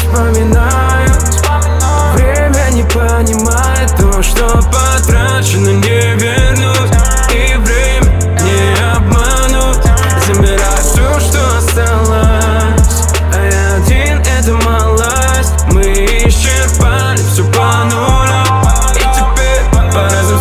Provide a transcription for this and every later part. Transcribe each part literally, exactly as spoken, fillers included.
вспоминаю. Время не понимает то, что потрачено, не вернуть. И время не обмануть. Забирай все, что осталось, а я один, это малость. Мы исчерпали все по нулям, и теперь по разным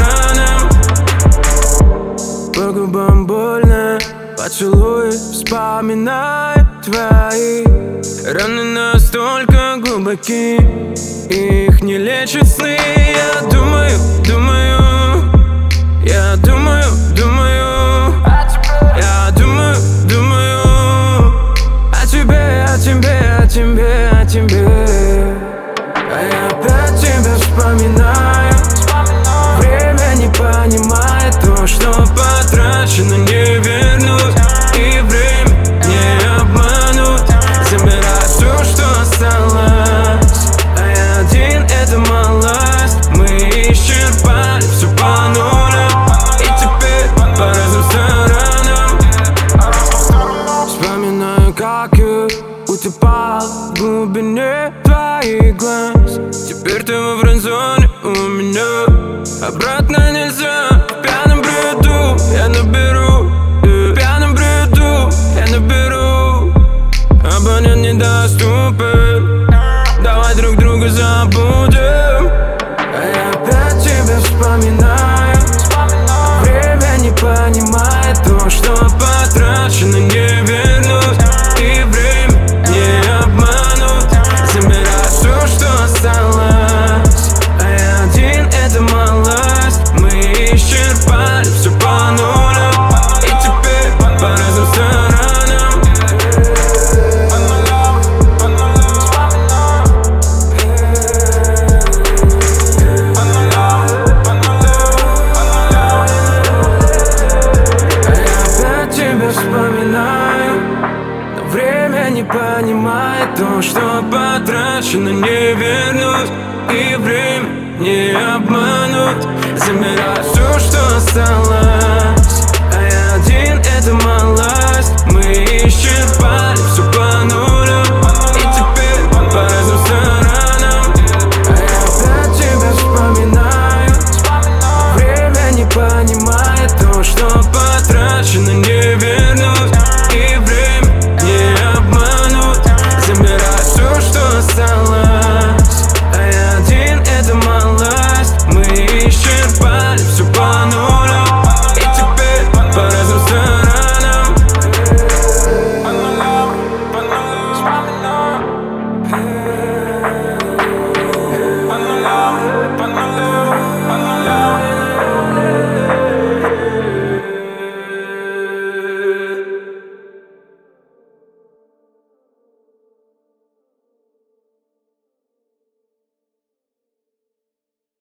сторонам. По губам больно, поцелуй, вспоминаю твои раны настолько глубоки, их не лечат сны. Я думаю, думаю, я думаю, думаю, я думаю, думаю о тебе, о тебе, о тебе, о тебе. А я опять тебя вспоминаю. Время не понимает то, что потрачено, не вернуть. И время не обмануть. Забирай все, что осталось, а я один, это малость. Мы исчерпали все по нулям, и теперь по разным сторонам. Вспоминаю, как я утопал в глубине твоих глаз. Теперь ты во френд-зоне у меня, обратно нельзя. В пьяном бреду я наберу, в пьяном бреду я наберу. Абонент недоступен, давай друг друга забудем. А я опять тебя вспоминаю. Время не понимает то, что потрачено, не вернуть. И время не обмануть. Забирай все, что осталось, а я один, это малость. Мы исчерпали все по нулям, и теперь по разным сторонам. Вспоминаю, но время не понимает то, что потрачено, не вернуть. И время не обмануть. Забирай все, что осталось,